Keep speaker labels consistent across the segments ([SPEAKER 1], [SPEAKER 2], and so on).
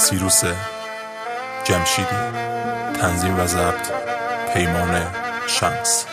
[SPEAKER 1] سیروس جمشیدی. تنظیم و ضبط پیمان شمس.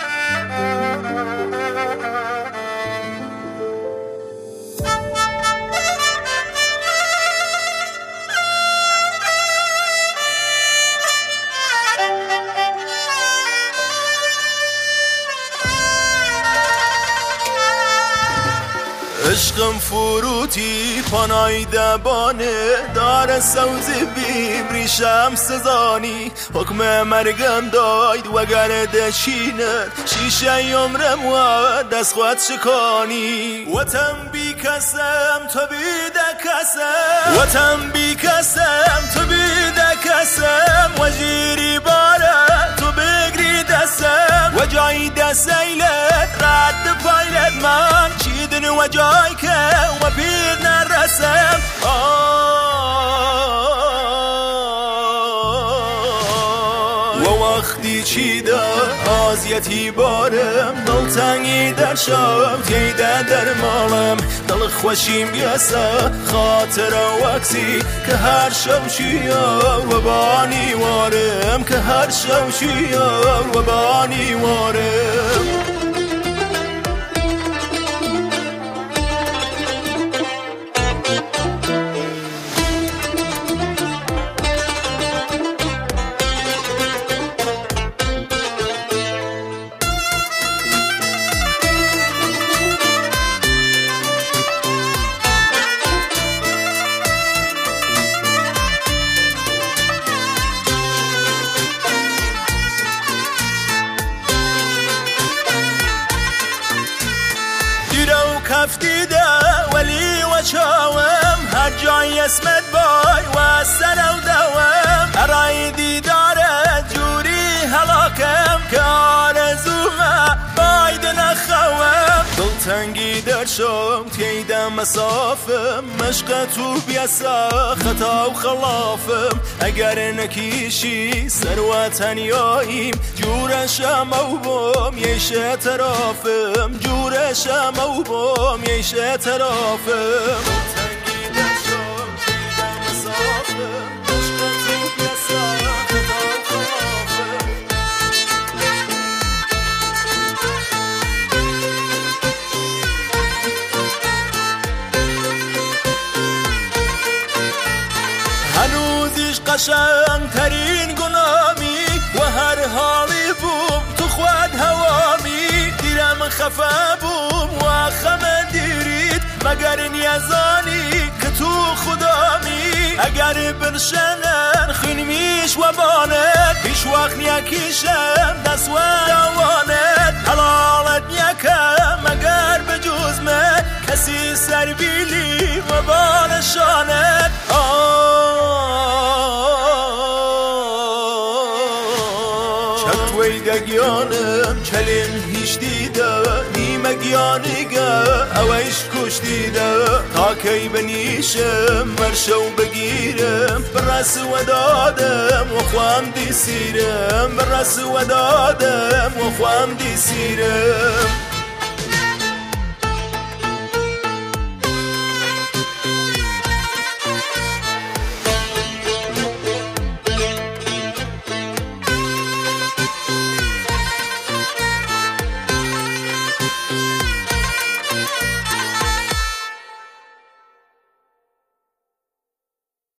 [SPEAKER 2] عشقم فروتی پانای دبانه داره سوزی بیم ریشم سزانی حکم مرگم داید وگر دشینه شیشه عمرم و دست خود شکانی وطن بی کسم تو بیده کسم وطن بی کسم تو بیده کسم و جیری باره تو بگری دستم و جای دست ایلت رد پایلت من چیدن و جای که و پیر نرسم و وقتی چیده آزیتی بارم دل تنگی در شب تیده در مالم دل خوشیم بیسه خاطر وقتی که هر شب شیار و بانی وارم که هر شب شیار و بانی وارم کف دیده ولی و چاوم هر جای اسمت بای و سر و دوم ارای دیداره جوری هلاکم که آرزومه باید نخوام دل تنگی در شم تیدم مسافم مشق تو بیسا خطا و خلافم اگر نکیشی سر و تنیاییم جورشم او بم یشه طرافم جورشم او بم یشه طرافم تنگی در شم تیدم مسافم مشق تو بیسا خطا و خلافم هنوزیش قشنگ ترین گنامی و هر حالی بوم تو خود هوامی دیرم خفه بوم و خم دیرید مگر نیازانی که تو خدامی اگر برشنن خینمیش و بانت پیش وقت نیکیشم دست و دوانت حلالت نیکم اگر بجوز من کسی سر بیلی و بالشانت ویدگیانم چلین هیچ دیده نیمه گیانیگه اویش کش دیده تا کی بنیشم مرشو بگیرم برس و دادم و خوام دی سیرم برس و دادم و خوام دی سیرم